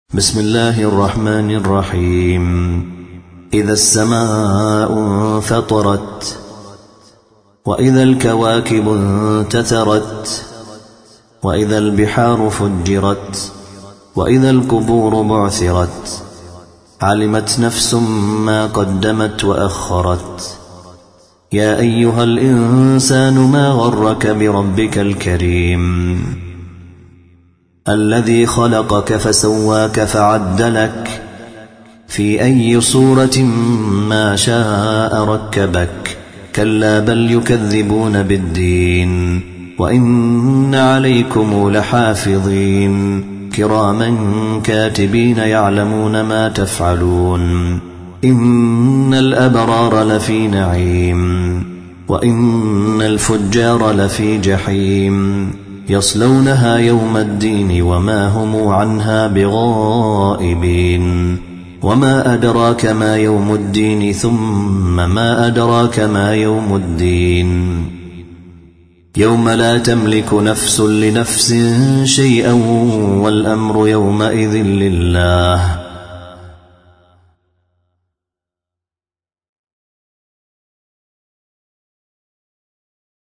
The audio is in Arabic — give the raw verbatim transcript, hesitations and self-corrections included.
بسم الله الرحمن الرحيم. إذا السماء انفطرت وإذا الكواكب انتثرت وإذا البحار فجرت وإذا القبور بعثرت علمت نفس ما قدمت وأخرت. يا أيها الإنسان ما غرك بربك الكريم الذي خلقك فسواك فعدلك في أي صورة ما شاء ركبك. كلا بل يكذبون بالدين وإن عليكم لحافظين كراما كاتبين يعلمون ما تفعلون. إن الأبرار لفي نعيم وإن الفجار لفي جحيم يصلونها يوم الدين وما هم عنها بغائبين. وما أدراك ما يوم الدين ثم ما أدراك ما يوم الدين يوم لا تملك نفس لنفس شيئا والأمر يومئذ لله.